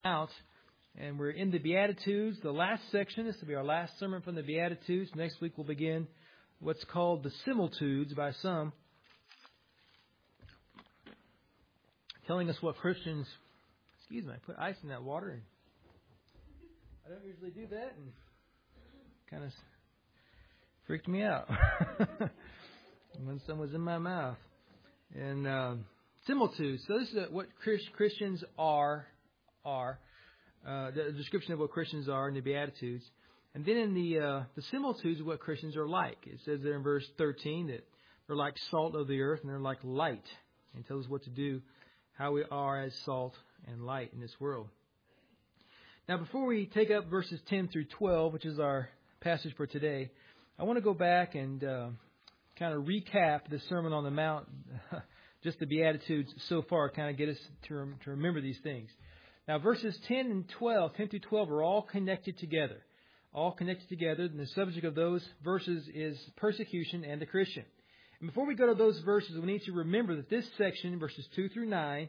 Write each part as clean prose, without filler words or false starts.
out, and we're in the Beatitudes, the last section. This will be our last sermon from the Beatitudes. Next week we'll begin what's called the Similitudes by some, telling us what Christians... Excuse me, I put ice in that water, and I don't usually do that, and kind of freaked me out when some was in my mouth. And similitudes. So this is what Christians are. The description of what Christians are in the Beatitudes. And then in the similitudes of what Christians are like. It says there in verse 13 that they're like salt of the earth and they're like light. And it tells us what to do, how we are as salt and light in this world. Now, before we take up verses 10 through 12, which is our passage for today, I want to go back and kind of recap the Sermon on the Mount, just the Beatitudes so far, kind of get us to remember these things. Now, verses 10 through 12 are all connected together. All connected together. And the subject of those verses is persecution and the Christian. And before we go to those verses, we need to remember that this section, verses 2 through 9,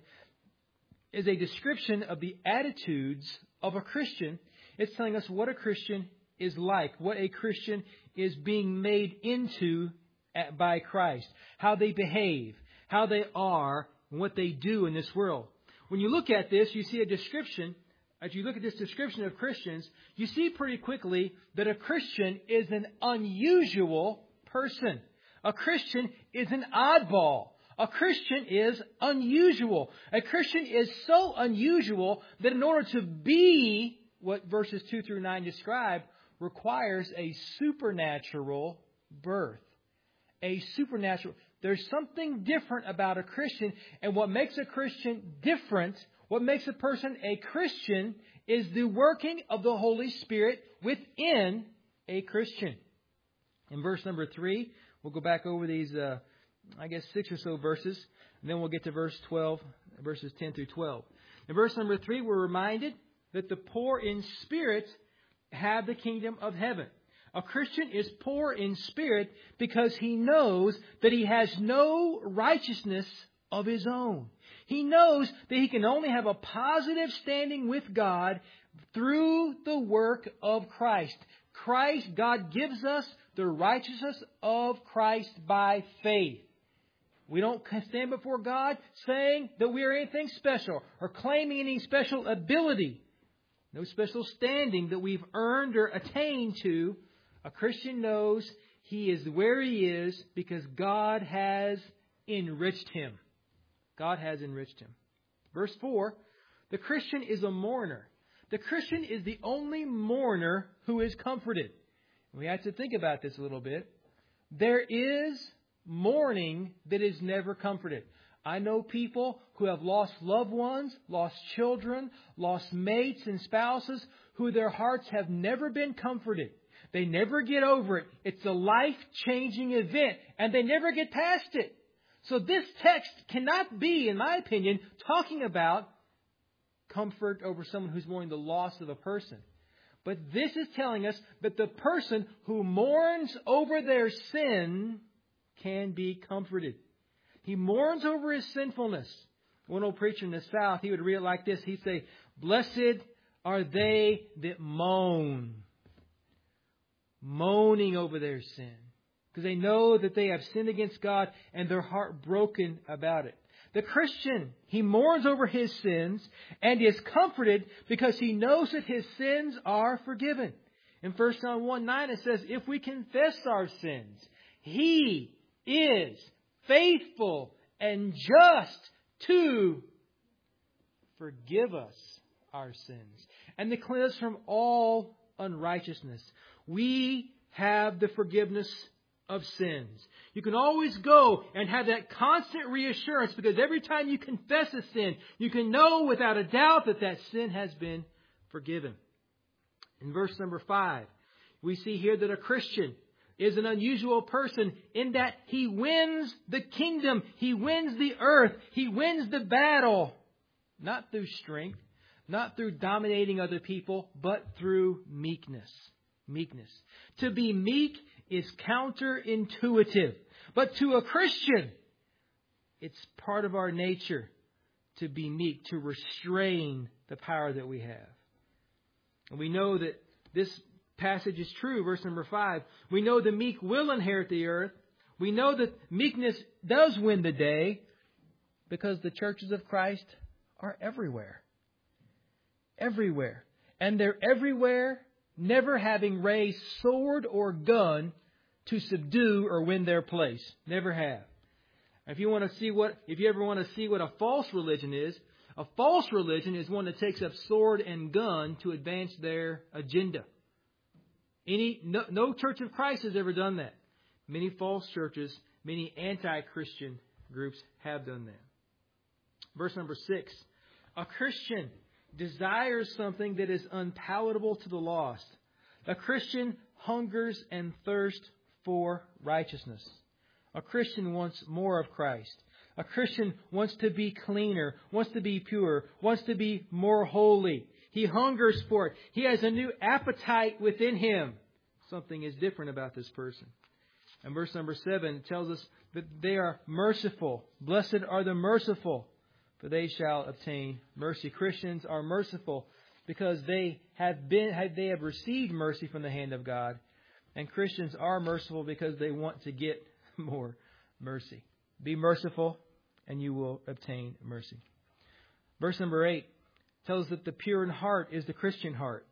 is a description of the attitudes of a Christian. It's telling us what a Christian is like, what a Christian is being made into by Christ, how they behave, how they are, and what they do in this world. When you look at this, you see a description. As you look at this description of Christians, you see pretty quickly that a Christian is an unusual person. A Christian is an oddball. A Christian is unusual. A Christian is so unusual that in order to be what verses 2 through 9 describe, requires a supernatural birth. A supernatural. There's something different about a Christian, and what makes a Christian different, what makes a person a Christian, is the working of the Holy Spirit within a Christian. In verse number 3, we'll go back over these, 6 or so verses, and then we'll get to verse 12, verses 10 through 12. In verse number 3, we're reminded that the poor in spirit have the kingdom of heaven. A Christian is poor in spirit because he knows that he has no righteousness of his own. He knows that he can only have a positive standing with God through the work of Christ. God gives us the righteousness of Christ by faith. We don't stand before God saying that we are anything special or claiming any special ability. No special standing that we've earned or attained to. A Christian knows he is where he is because God has enriched him. God has enriched him. Verse 4, the Christian is a mourner. The Christian is the only mourner who is comforted. We have to think about this a little bit. There is mourning that is never comforted. I know people who have lost loved ones, lost children, lost mates and spouses, who their hearts have never been comforted. They never get over it. It's a life-changing event, and they never get past it. So this text cannot be, in my opinion, talking about comfort over someone who's mourning the loss of a person. But this is telling us that the person who mourns over their sin can be comforted. He mourns over his sinfulness. One old preacher in the South, he would read it like this. He'd say, "Blessed are they that moan." Moaning over their sin. Because they know that they have sinned against God and their heart broken about it. The Christian, he mourns over his sins and is comforted because he knows that his sins are forgiven. In 1 John 1:9 it says, if we confess our sins, He is faithful and just to forgive us our sins and to cleanse us from all unrighteousness. We have the forgiveness of sins. You can always go and have that constant reassurance because every time you confess a sin, you can know without a doubt that that sin has been forgiven. In verse number 5, we see here that a Christian is an unusual person in that he wins the kingdom, he wins the earth, he wins the battle, not through strength, not through dominating other people, but through meekness. Meekness. To be meek is counterintuitive. But to a Christian, it's part of our nature to be meek, to restrain the power that we have. And we know that this passage is true. Verse number 5. We know the meek will inherit the earth. We know that meekness does win the day because the churches of Christ are everywhere. Everywhere. And they're everywhere, never having raised sword or gun to subdue or win their place. Never have. If you ever want to see what a false religion is one that takes up sword and gun to advance their agenda. No Church of Christ has ever done that. Many false churches, many anti-Christian groups have done that. Verse number 6. A Christian desires something that is unpalatable to the lost. A Christian hungers and thirsts for righteousness. A Christian wants more of Christ. A Christian wants to be cleaner, wants to be pure, wants to be more holy. He hungers for it. He has a new appetite within him. Something is different about this person. And verse number 7 tells us that they are merciful. Blessed are the merciful, for they shall obtain mercy. Christians are merciful because they have received mercy from the hand of God. And Christians are merciful because they want to get more mercy. Be merciful and you will obtain mercy. Verse number 8 tells us that the pure in heart is the Christian heart.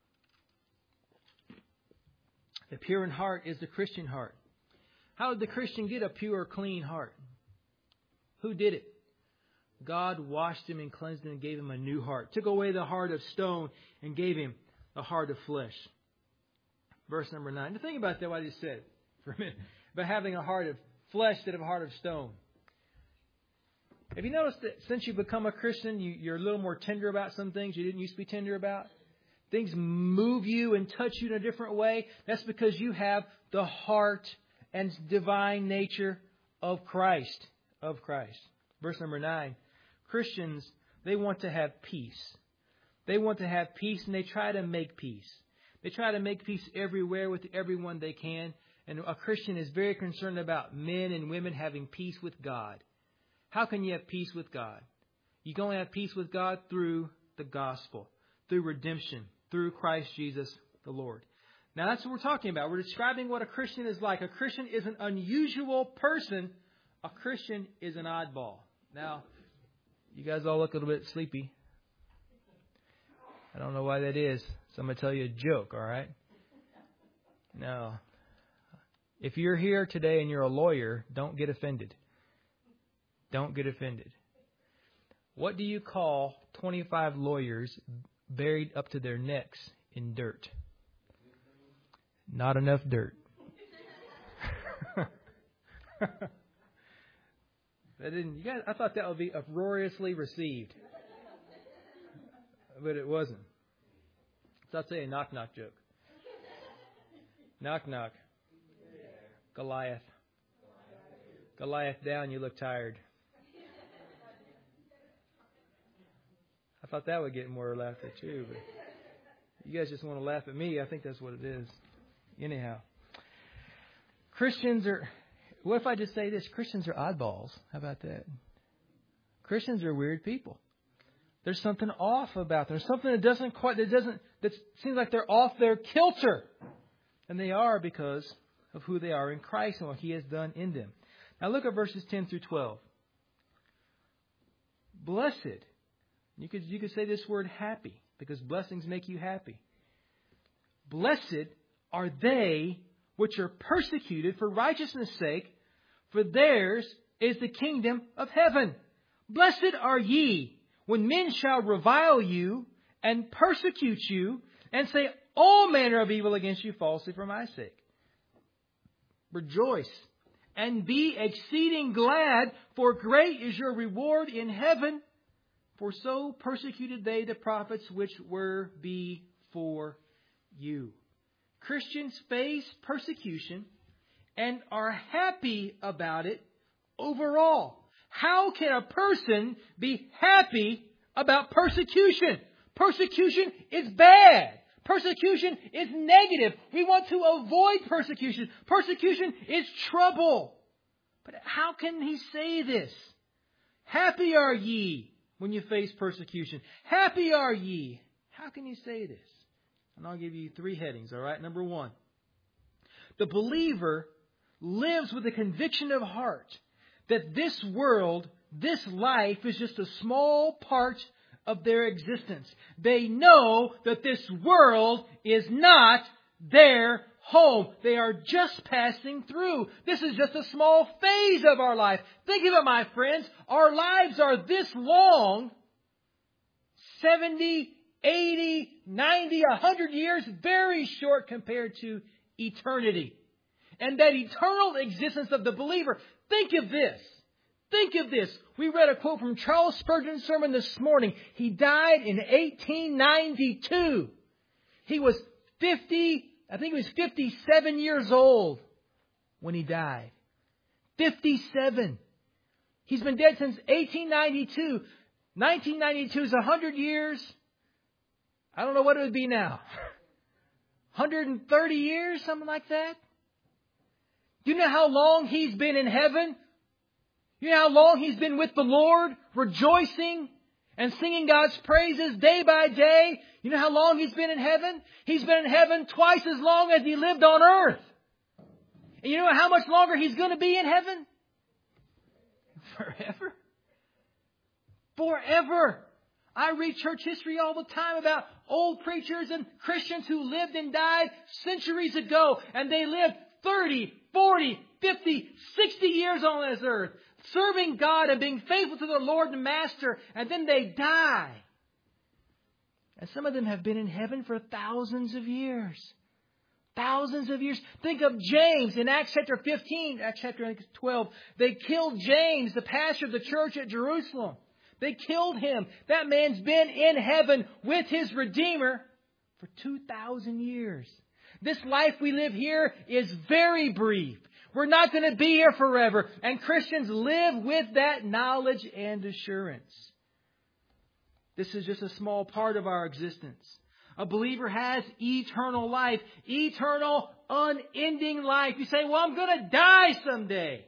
The pure in heart is the Christian heart. How did the Christian get a pure, clean heart? Who did it? God washed him and cleansed him and gave him a new heart. Took away the heart of stone and gave him a heart of flesh. Verse number 9. Now think about that, what I just said for a minute. About having a heart of flesh instead of a heart of stone. Have you noticed that since you've become a Christian, you're a little more tender about some things you didn't used to be tender about? Things move you and touch you in a different way. That's because you have the heart and divine nature of Christ. Of Christ. Verse number 9. Christians, they want to have peace. They want to have peace and they try to make peace. They try to make peace everywhere with everyone they can. And a Christian is very concerned about men and women having peace with God. How can you have peace with God? You can only have peace with God through the gospel, through redemption, through Christ Jesus the Lord. Now that's what we're talking about. We're describing what a Christian is like. A Christian is an unusual person. A Christian is an oddball. Now, you guys all look a little bit sleepy. I don't know why that is. So I'm going to tell you a joke, all right? Now, if you're here today and you're a lawyer, don't get offended. Don't get offended. What do you call 25 lawyers buried up to their necks in dirt? Not enough dirt. I thought that would be uproariously received. But it wasn't. So I'll tell you a knock-knock joke. Knock-knock. Goliath. Goliath down, you look tired. I thought that would get more laughter too, but you guys just want to laugh at me. I think that's what it is. Anyhow. Christians are... What if I just say this? Christians are oddballs. How about that? Christians are weird people. There's something off about them. There's something that seems like they're off their kilter. And they are because of who they are in Christ and what He has done in them. Now look at verses 10 through 12. Blessed. You could say this word happy because blessings make you happy. Blessed are they which are persecuted for righteousness' sake, for theirs is the kingdom of heaven. Blessed are ye when men shall revile you and persecute you and say all manner of evil against you falsely for my sake. Rejoice and be exceeding glad, for great is your reward in heaven. For so persecuted they the prophets which were before you. Christians face persecution and are happy about it overall. How can a person be happy about persecution? Persecution is bad. Persecution is negative. We want to avoid persecution. Persecution is trouble. But how can he say this? Happy are ye when you face persecution. Happy are ye. How can you say this? And I'll give you 3 headings, all right? Number 1, the believer lives with a conviction of heart that this world, this life is just a small part of their existence. They know that this world is not their home. They are just passing through. This is just a small phase of our life. Think of it, my friends. Our lives are this long. 70, 80, 90, 100 years. Very short compared to eternity. And that eternal existence of the believer. Think of this. Think of this. We read a quote from Charles Spurgeon's sermon this morning. He died in 1892. He was 57 years old when he died. 57. He's been dead since 1892. 1992 is 100 years. I don't know what it would be now. 130 years, something like that. Do you know how long he's been in heaven? You know how long he's been with the Lord, rejoicing and singing God's praises day by day? You know how long he's been in heaven? He's been in heaven twice as long as he lived on earth. And you know how much longer he's going to be in heaven? Forever. Forever. I read church history all the time about old preachers and Christians who lived and died centuries ago. And they lived 30, 40, 50, 60 years on this earth, serving God and being faithful to the Lord and Master, and then they die. And some of them have been in heaven for thousands of years. Thousands of years. Think of James in Acts chapter 15, Acts chapter 12. They killed James, the pastor of the church at Jerusalem. They killed him. That man's been in heaven with his Redeemer for 2,000 years. This life we live here is very brief. We're not going to be here forever. And Christians live with that knowledge and assurance. This is just a small part of our existence. A believer has eternal life. Eternal, unending life. You say, well, I'm going to die someday.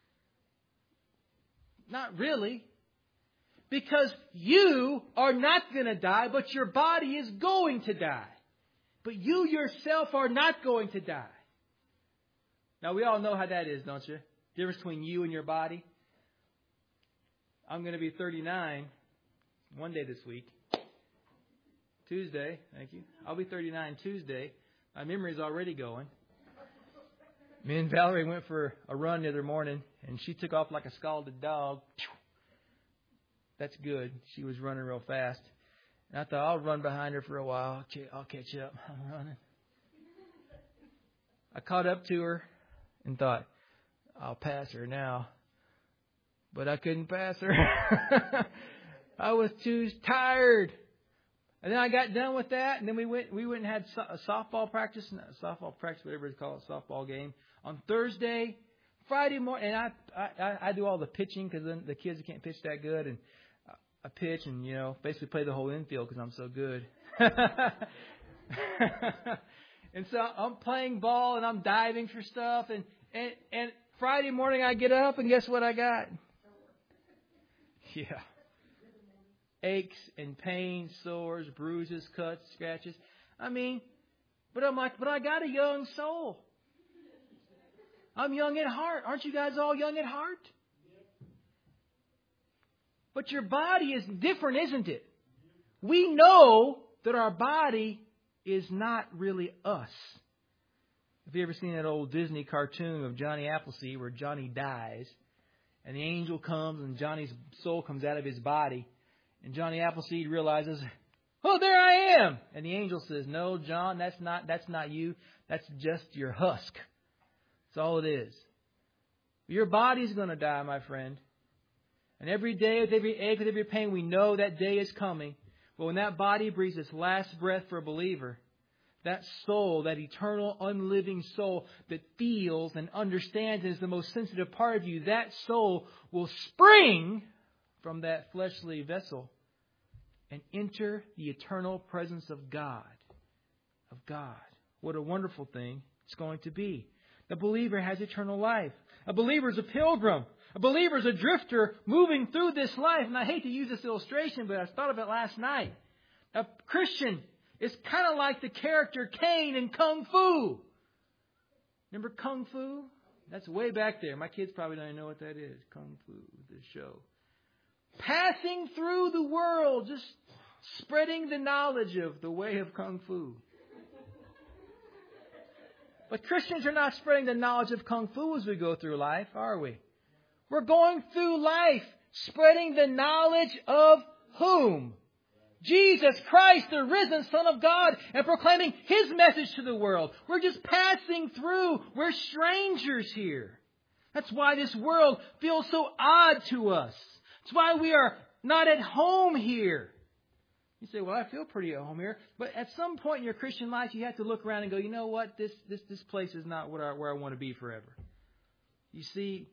Not really. Because you are not going to die, but your body is going to die. But you yourself are not going to die. Now, we all know how that is, don't you? The difference between you and your body. I'm going to be 39 one day this week. Tuesday, thank you. I'll be 39 Tuesday. My memory's already going. Me and Valerie went for a run the other morning, and she took off like a scalded dog. That's good. She was running real fast. And I thought, I'll run behind her for a while. I'll catch up. I'm running. I caught up to her and thought, I'll pass her now. But I couldn't pass her. I was too tired. And then I got done with that, and then we went and had a softball practice, whatever it's called, softball game, on Thursday, Friday morning. And I do all the pitching because then the kids can't pitch that good, and I pitch and, basically play the whole infield because I'm so good. And so I'm playing ball and I'm diving for stuff. And Friday morning I get up and guess what I got? Yeah. Aches and pains, sores, bruises, cuts, scratches. But I'm like, but I got a young soul. I'm young at heart. Aren't you guys all young at heart? But your body is different, isn't it? We know that our body is not really us. Have you ever seen that old Disney cartoon of Johnny Appleseed where Johnny dies and the angel comes and Johnny's soul comes out of his body and Johnny Appleseed realizes, oh, there I am. And the angel says, no, John, that's not you. That's just your husk. That's all it is. Your body's going to die, my friend. And every day, with every ache, with every pain, we know that day is coming. But when that body breathes its last breath for a believer, that soul, that eternal, unliving soul that feels and understands and is the most sensitive part of you, that soul will spring from that fleshly vessel and enter the eternal presence of God. Of God. What a wonderful thing it's going to be. The believer has eternal life. A believer is a pilgrim. A believer is a drifter moving through this life. And I hate to use this illustration, but I thought of it last night. A Christian is kind of like the character Caine in Kung Fu. Remember Kung Fu? That's way back there. My kids probably don't even know what that is. Kung Fu, the show. Passing through the world, just spreading the knowledge of the way of Kung Fu. But Christians are not spreading the knowledge of Kung Fu as we go through life, are we? We're going through life spreading the knowledge of whom? Jesus Christ, the risen Son of God, and proclaiming His message to the world. We're just passing through. We're strangers here. That's why this world feels so odd to us. That's why we are not at home here. You say, well, I feel pretty at home here. But at some point in your Christian life, you have to look around and go, you know what? This place is not where I want to be forever. You see,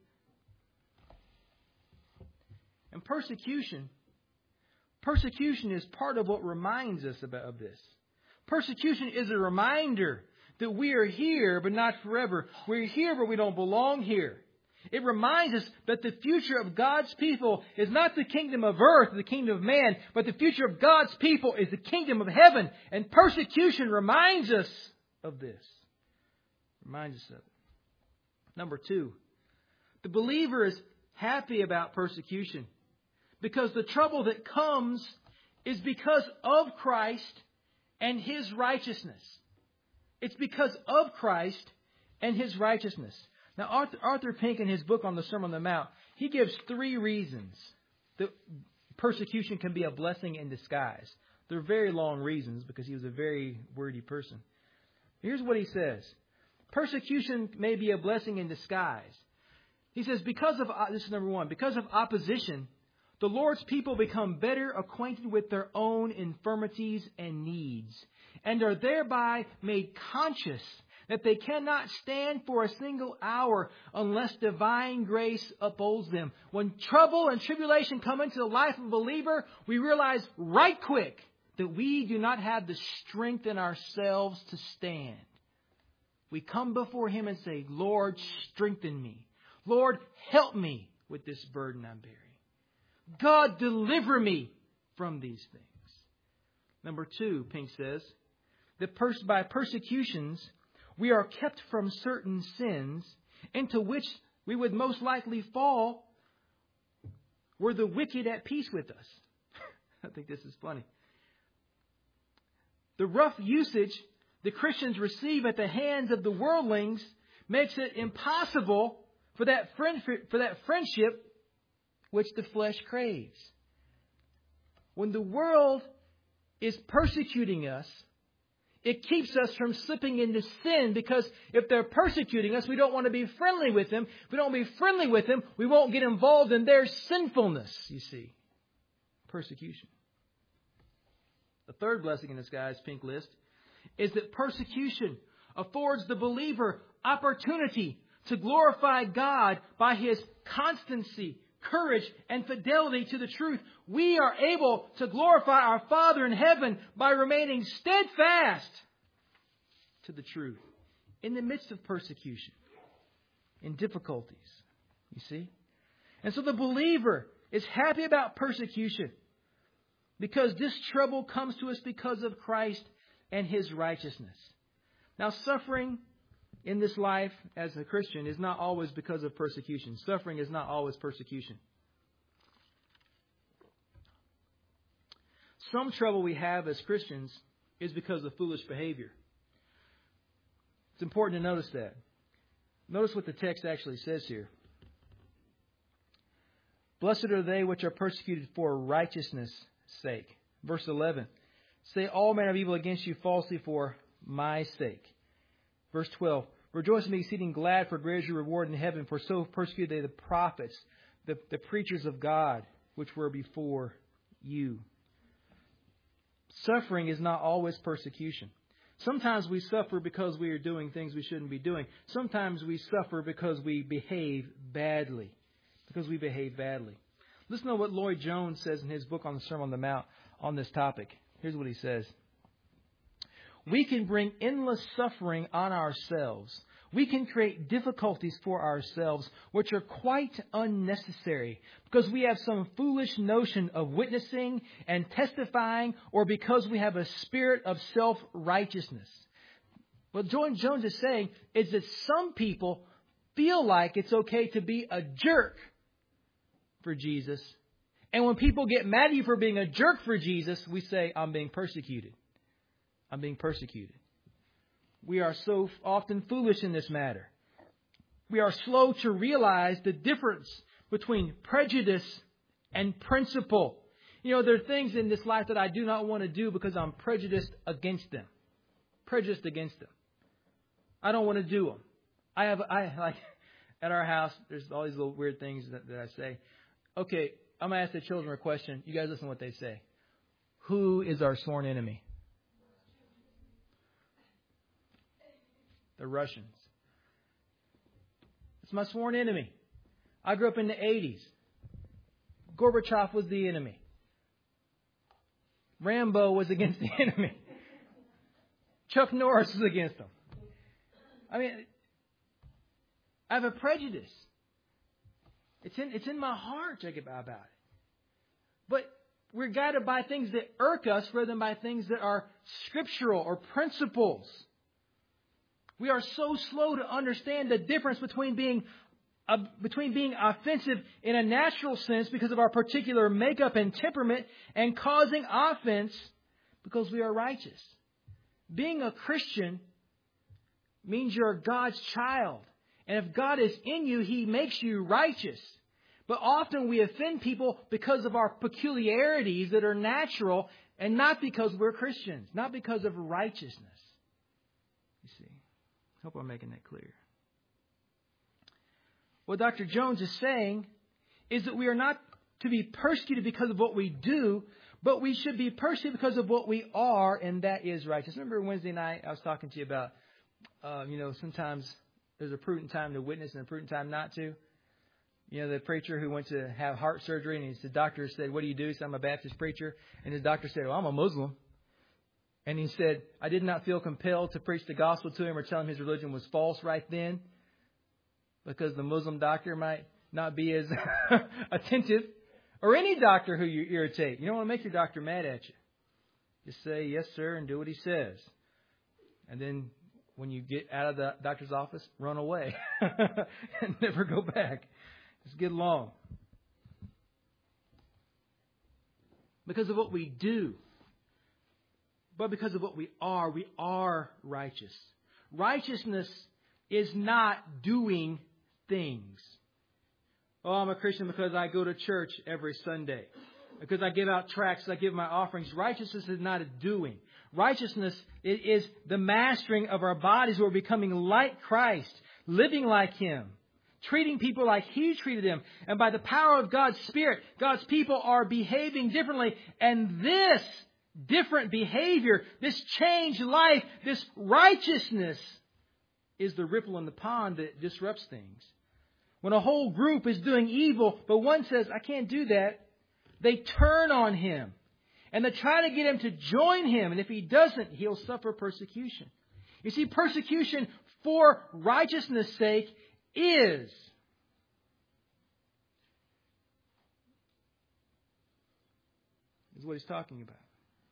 and persecution is part of what reminds us of this. Persecution is a reminder that we are here, but not forever. We're here, but we don't belong here. It reminds us that the future of God's people is not the kingdom of earth, the kingdom of man, but the future of God's people is the kingdom of heaven. And persecution reminds us of this. Reminds us of it. Number 2, the believer is happy about persecution because the trouble that comes is because of Christ and His righteousness. It's because of Christ and His righteousness. Now, Arthur Pink, in his book on the Sermon on the Mount, he gives 3 reasons that persecution can be a blessing in disguise. They're very long reasons because he was a very wordy person. Here's what he says. Persecution may be a blessing in disguise. He says, this is number 1, because of opposition, the Lord's people become better acquainted with their own infirmities and needs, and are thereby made conscious that they cannot stand for a single hour unless divine grace upholds them. When trouble and tribulation come into the life of a believer, we realize right quick that we do not have the strength in ourselves to stand. We come before Him and say, Lord, strengthen me. Lord, help me with this burden I'm bearing. God, deliver me from these things. Number 2, Pink says, that by persecutions, we are kept from certain sins into which we would most likely fall were the wicked at peace with us. I think this is funny. The rough usage the Christians receive at the hands of the worldlings makes it impossible for that friendship which the flesh craves. When the world is persecuting us, it keeps us from slipping into sin, because if they're persecuting us, we don't want to be friendly with them. If we don't be friendly with them, we won't get involved in their sinfulness, you see. Persecution. The third blessing in disguise, Pink list, is that persecution affords the believer opportunity to glorify God by his constancy, courage, and fidelity to the truth. We are able to glorify our Father in heaven by remaining steadfast to the truth in the midst of persecution, in difficulties. You see? And so the believer is happy about persecution because this trouble comes to us because of Christ and His righteousness. Now, suffering in this life as a Christian is not always because of persecution. Suffering is not always persecution. Some trouble we have as Christians is because of foolish behavior. It's important to notice that. Notice what the text actually says here. Blessed are they which are persecuted for righteousness' sake. Verse 11. Say all manner of evil against you falsely for my sake. Verse 12. Rejoice and be exceeding glad, for great is your reward in heaven, for so persecuted they the prophets, the preachers of God, which were before you. Suffering is not always persecution. Sometimes we suffer because we are doing things we shouldn't be doing. Sometimes we suffer because we behave badly. Listen to what Lloyd Jones says in his book on the Sermon on the Mount on this topic. Here's what he says. We can bring endless suffering on ourselves we can create difficulties for ourselves which are quite unnecessary because we have some foolish notion of witnessing and testifying, or because we have a spirit of self-righteousness. What Jones is saying is that some people feel like it's okay to be a jerk for Jesus. And when people get mad at you for being a jerk for Jesus, we say, I'm being persecuted. I'm being persecuted. We are so often foolish in this matter. We are slow to realize the difference between prejudice and principle. You know, there are things in this life that I do not want to do because I'm prejudiced against them. Prejudiced against them. I don't want to do them. I like at our house, there's all these little weird things that I say. Okay, I'm going to ask the children a question. You guys listen to what they say. Who is our sworn enemy? The Russians. It's my sworn enemy. I grew up in the 80s. Gorbachev was the enemy. Rambo was against the enemy. Chuck Norris was against them. I mean, I have a prejudice. It's in my heart, Jacob, about it. But we're guided by things that irk us rather than by things that are scriptural or principles. We are so slow to understand the difference between being offensive in a natural sense because of our particular makeup and temperament and causing offense because we are righteous. Being a Christian means you're God's child. And if God is in you, He makes you righteous. But often we offend people because of our peculiarities that are natural and not because we're Christians, not because of righteousness. You see, I hope I'm making that clear. What Dr. Jones is saying is that we are not to be persecuted because of what we do, but we should be persecuted because of what we are, and that is righteous. Remember Wednesday night I was talking to you about, sometimes there's a prudent time to witness and a prudent time not to. You know, the preacher who went to have heart surgery, and the doctor said, "What do you do?" He said, "I'm a Baptist preacher." And his doctor said, "Well, I'm a Muslim." And he said, "I did not feel compelled to preach the gospel to him or tell him his religion was false right then, because the Muslim doctor might not be as attentive, or any doctor who you irritate. You don't want to make your doctor mad at you. Just say, 'Yes, sir,' and do what he says. And then when you get out of the doctor's office, run away and never go back. Just get along. Because of what we do, but because of what we are righteous. Righteousness is not doing things. Oh, I'm a Christian because I go to church every Sunday. Because I give out tracts, I give my offerings. Righteousness is not a doing. Righteousness is the mastering of our bodies. We're becoming like Christ, living like Him, treating people like He treated them. And by the power of God's Spirit, God's people are behaving differently. And this different behavior, this changed life, this righteousness is the ripple in the pond that disrupts things. When a whole group is doing evil, but one says, "I can't do that," they turn on him. And they try to get him to join him. And if he doesn't, he'll suffer persecution. You see, persecution for righteousness' sake is what he's talking about.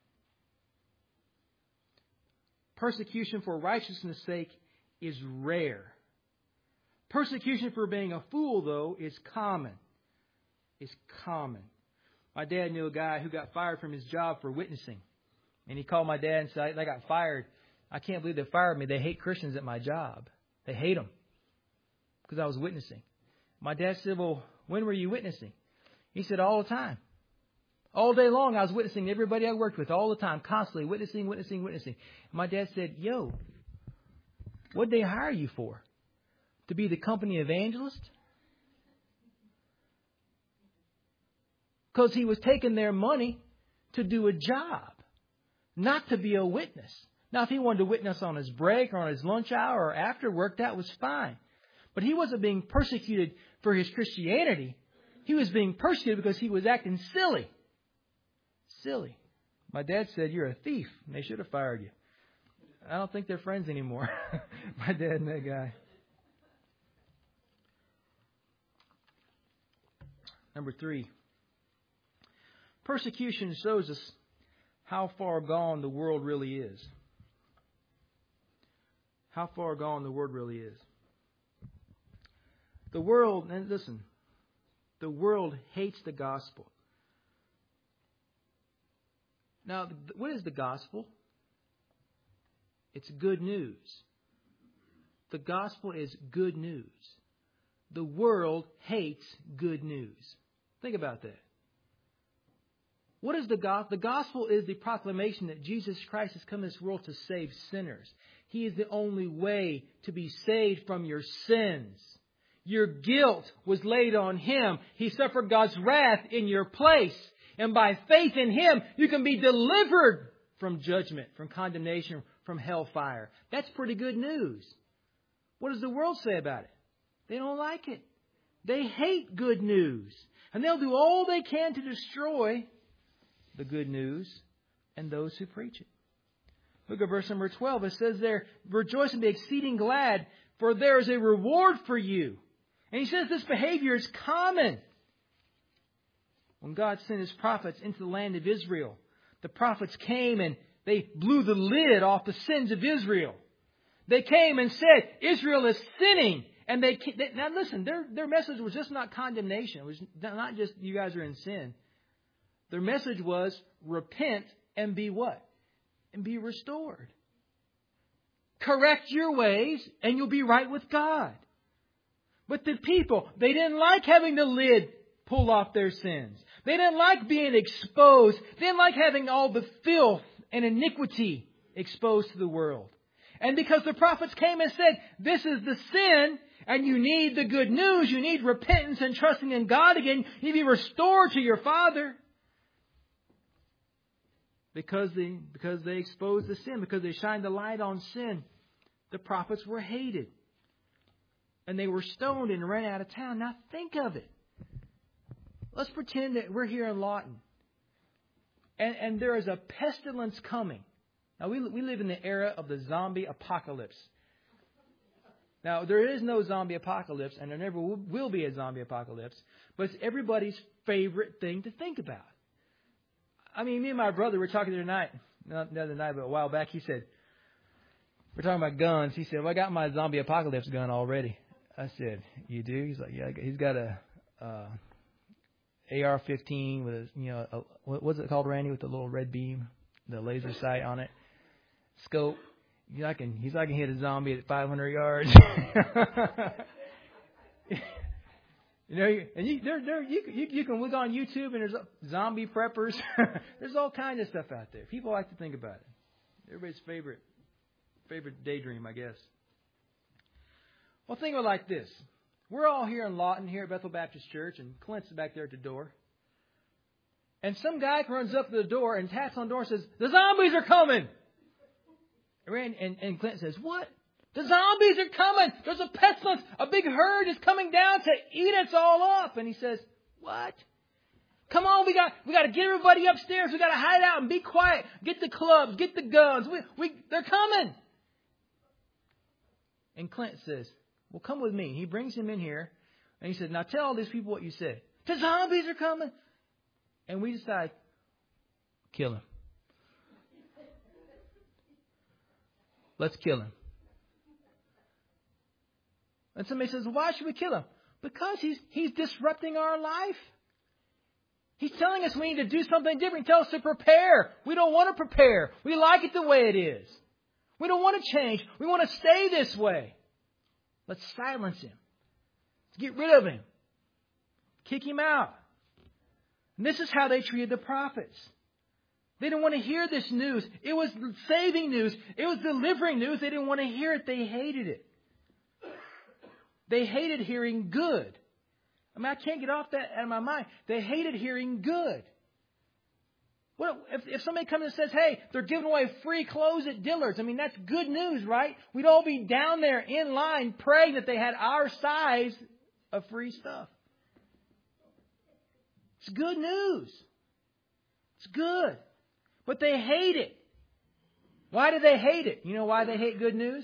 Persecution for righteousness' sake is rare. Persecution for being a fool, though, is common. It's common. My dad knew a guy who got fired from his job for witnessing. And he called my dad and said, "They got fired. I can't believe they fired me. They hate Christians at my job. They hate them because I was witnessing." My dad said, "Well, when were you witnessing?" He said, "All the time. All day long I was witnessing everybody I worked with all the time, constantly witnessing. And my dad said, "Yo, what'd they hire you for? To be the company evangelist?" Because he was taking their money to do a job, not to be a witness. Now, if he wanted to witness on his break or on his lunch hour or after work, that was fine. But he wasn't being persecuted for his Christianity. He was being persecuted because he was acting silly. Silly. My dad said, "You're a thief." And they should have fired you. I don't think they're friends anymore. My dad and that guy. Number 3. Persecution shows us how far gone the world really is. How far gone the world really is. The world, and listen, the world hates the gospel. Now, what is the gospel? It's good news. The gospel is good news. The world hates good news. Think about that. What is the gospel? The gospel is the proclamation that Jesus Christ has come to this world to save sinners. He is the only way to be saved from your sins. Your guilt was laid on Him. He suffered God's wrath in your place. And by faith in Him, you can be delivered from judgment, from condemnation, from hellfire. That's pretty good news. What does the world say about it? They don't like it. They hate good news. And they'll do all they can to destroy the good news and those who preach it. Look at verse number 12. It says there, rejoice and be exceeding glad, for there is a reward for you. And He says this behavior is common. When God sent His prophets into the land of Israel, the prophets came and they blew the lid off the sins of Israel. They came and said, Israel is sinning. And now listen, their message was just not condemnation. It was not just you guys are in sin. Their message was repent and be what? And be restored. Correct your ways and you'll be right with God. But the people, they didn't like having the lid pulled off their sins. They didn't like being exposed. They didn't like having all the filth and iniquity exposed to the world. And because the prophets came and said, this is the sin, and you need the good news, you need repentance and trusting in God again, you need to be restored to your Father. Because they exposed the sin, because they shined the light on sin, the prophets were hated. And they were stoned and ran out of town. Now think of it. Let's pretend that we're here in Lawton. And there is a pestilence coming. Now we live in the era of the zombie apocalypse. Now there is no zombie apocalypse, and there never will be a zombie apocalypse. But it's everybody's favorite thing to think about. I mean, me and my brother were talking the other night, not the other night, but a while back. He said, we're talking about guns. He said, well, I got my zombie apocalypse gun already. I said, you do? He's like, yeah. He's got a AR-15 with a, what's it called, Randy, with the little red beam, the laser sight on it, scope. He's like, I can hit a zombie at 500 yards. You know, and you can look on YouTube and there's zombie preppers. There's all kinds of stuff out there. People like to think about it. Everybody's favorite daydream, I guess. Well, think of it like this. We're all here in Lawton, here at Bethel Baptist Church, and Clint's back there at the door. And some guy runs up to the door and taps on the door and says, the zombies are coming! And Clint says, what? The zombies are coming! There's a pestilence! A big herd is coming down to eat us all up! And he says, what? Come on, we got to get everybody upstairs. We got to hide out and be quiet. Get the clubs, get the guns. They're coming! And Clint says, well, come with me. He brings him in here. And he said, now tell all these people what you said. The zombies are coming. And we decide, kill him. Let's kill him. And somebody says, why should we kill him? Because he's disrupting our life. He's telling us we need to do something different. He tells us to prepare. We don't want to prepare. We like it the way it is. We don't want to change. We want to stay this way. Let's silence him. Let's get rid of him. Kick him out. And this is how they treated the prophets. They didn't want to hear this news. It was saving news. It was delivering news. They didn't want to hear it. They hated it. They hated hearing good. I mean, I can't get off that out of my mind. They hated hearing good. Well, if somebody comes and says, hey, they're giving away free clothes at Dillard's, I mean, that's good news, right? We'd all be down there in line praying that they had our size of free stuff. It's good news. It's good. But they hate it. Why do they hate it? You know why they hate good news?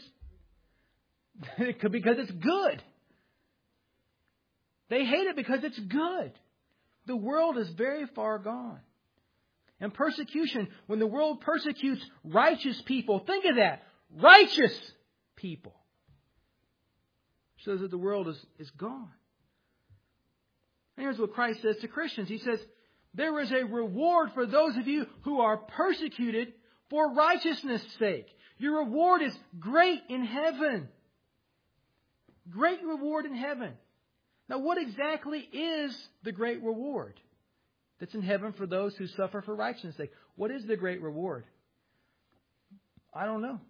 Because it's good. They hate it because it's good. The world is very far gone. And persecution, when the world persecutes righteous people, think of that. Righteous people. Shows that the world is gone. And here's what Christ says to Christians. He says, there is a reward for those of you who are persecuted for righteousness' sake. Your reward is great in heaven. Great reward in heaven. Now, what exactly is the great reward that's in heaven for those who suffer for righteousness' sake? What is the great reward? I don't know.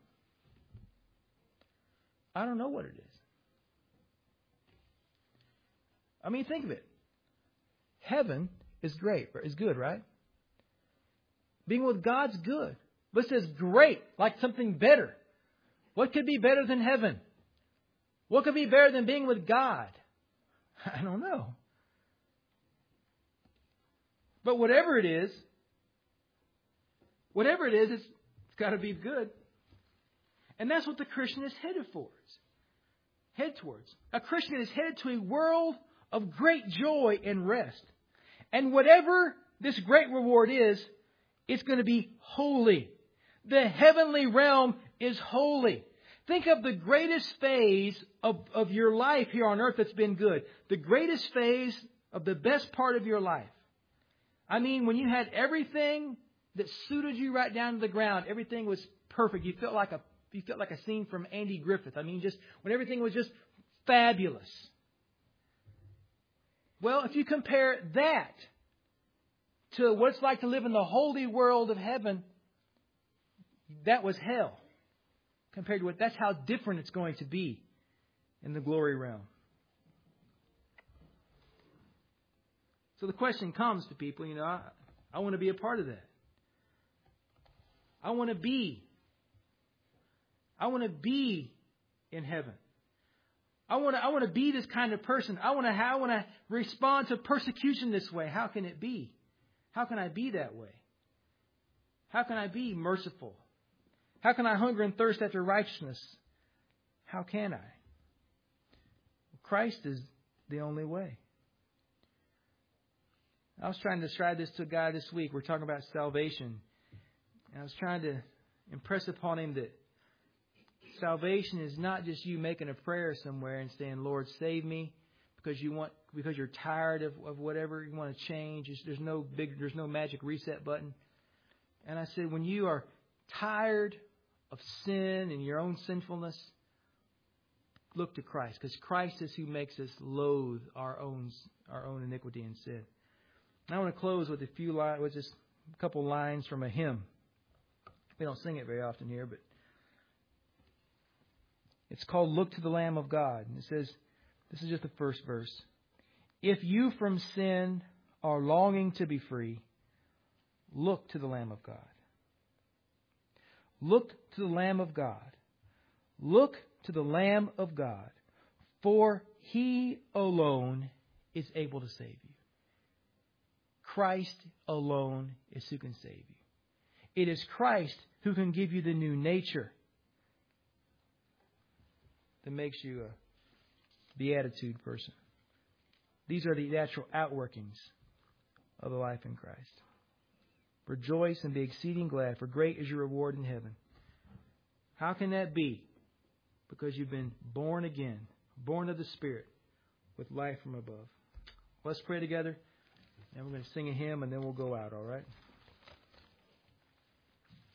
I don't know what it is. I mean, think of it. Heaven is great, is good, right? Being with God's good. But it says great, like something better. What could be better than heaven? What could be better than being with God? I don't know. But whatever it is, it's got to be good. And that's what the Christian is headed towards. A Christian is headed to a world of great joy and rest. And whatever this great reward is, it's going to be holy. The heavenly realm is holy. Think of the greatest phase of your life here on earth that's been good. The greatest phase of the best part of your life. I mean, when you had everything that suited you right down to the ground, everything was perfect. You felt like a scene from Andy Griffith. I mean, just when everything was just fabulous. Well, if you compare that to what it's like to live in the holy world of heaven, that was hell. Compared to that's how different it's going to be in the glory realm. So the question comes to people, I want to be a part of that. I want to be in heaven. I want to be this kind of person. I want to respond to persecution this way. How can it be? How can I be that way? How can I be merciful? How can I hunger and thirst after righteousness? How can I? Christ is the only way. I was trying to describe this to a guy this week. We're talking about salvation. And I was trying to impress upon him that salvation is not just you making a prayer somewhere and saying, Lord, save me, because you're tired of whatever you want to change. There's no magic reset button. And I said, when you are tired of sin and your own sinfulness, look to Christ, because Christ is who makes us loathe our own iniquity and sin. And I want to close with just a couple lines from a hymn. We don't sing it very often here, but it's called "Look to the Lamb of God." And it says, this is just the first verse. If you from sin are longing to be free, look to the Lamb of God. Look to the Lamb of God. Look to the Lamb of God, for He alone is able to save you. Christ alone is who can save you. It is Christ who can give you the new nature that makes you a beatitude person. These are the natural outworkings of the life in Christ. Rejoice and be exceeding glad, for great is your reward in heaven. How can that be? Because you've been born again, born of the Spirit, with life from above. Let's pray together, and we're going to sing a hymn, and then we'll go out, all right?